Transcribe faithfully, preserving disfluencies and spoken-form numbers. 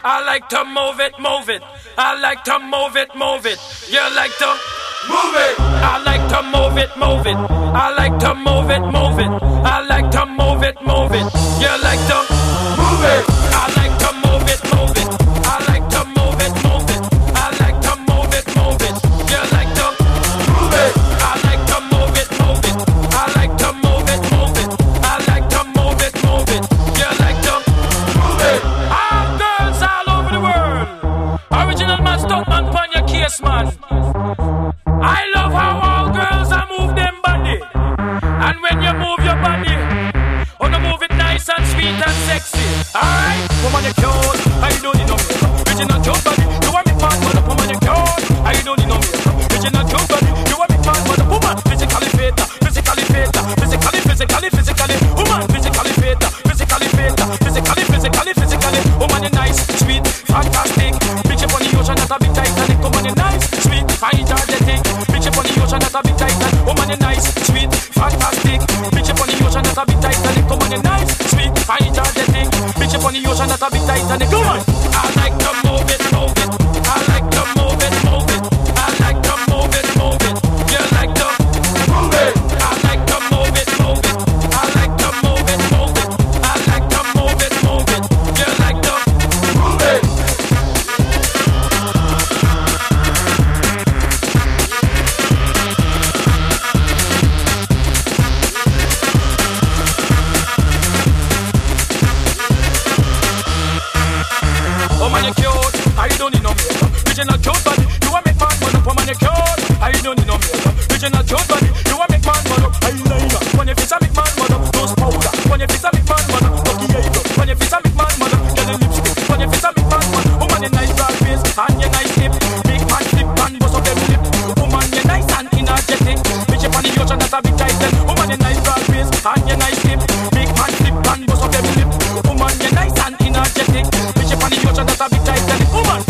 I like to move it, move it. I like to move it, move it. You like to move it. I like to move it, move it. I like to move it, move it. I like to move it, move it. You like to move it. I like to move it, move it. I like to move it, move it. I like to move it, move it. You like to move it. I like to move it, move it. I like to move it, move it. I like to move it, move it. You like to move it. All girls all over the world. Original man, stunt man, pon your case, man. I love how all girls are move them body. And when you move your body, oh, you move it nice and sweet and sexy. Alright, woman, you cute. I don't need no makeup. Original cute body. You want me fat, mother, woman, you cute. I don't need no makeup. Original cute body. You want me fat, mother, woman. Physically fit, physically fit, physically, physically, physically. Woman, physically fit, physically fit, physically, physically, physically. Woman, you nice, sweet, fantastic. Bitch up on the ocean, not a big Titanic. Woman, you nice, sweet, fine, energetic. Bitch up on the ocean, not a big Titanic. Woman, you nice, sweet, fantastic. Bitch up on the ocean, not a big Titanic. Woman, you nice, sweet, fine, energetic. Bitch up on the ocean, not a big Titanic. Come on. I like to move it, move it. I like to move it, move it. I like to move it, move it. You like to move it. I like to move it, move it. I like to move it, move it. I like to move it, move it. You like to move it. Oh man, you cute. I don't need no makeup. Original cute body. You want make man man up. Oh man, you cute. I don't need no makeup. Original cute body. You want make man man up. Eyeliner. When your face a make man man up. Nose powder. When your face a make man man up. Lucky eyebrow. When your face a make man man up. Get a lipstick. When your face a make man man. Oh man, you nice broad face and you nice lip. Big man flip and bust up them lip. Oh man, you nice and energetic. Bitch up on the ocean, that's a big title. Oh man, you nice broad face and you nice lip. Big man flip and bust up them lip. Oh man, you nice and energetic. Bitch up on the ocean, that's a big title. Oh man.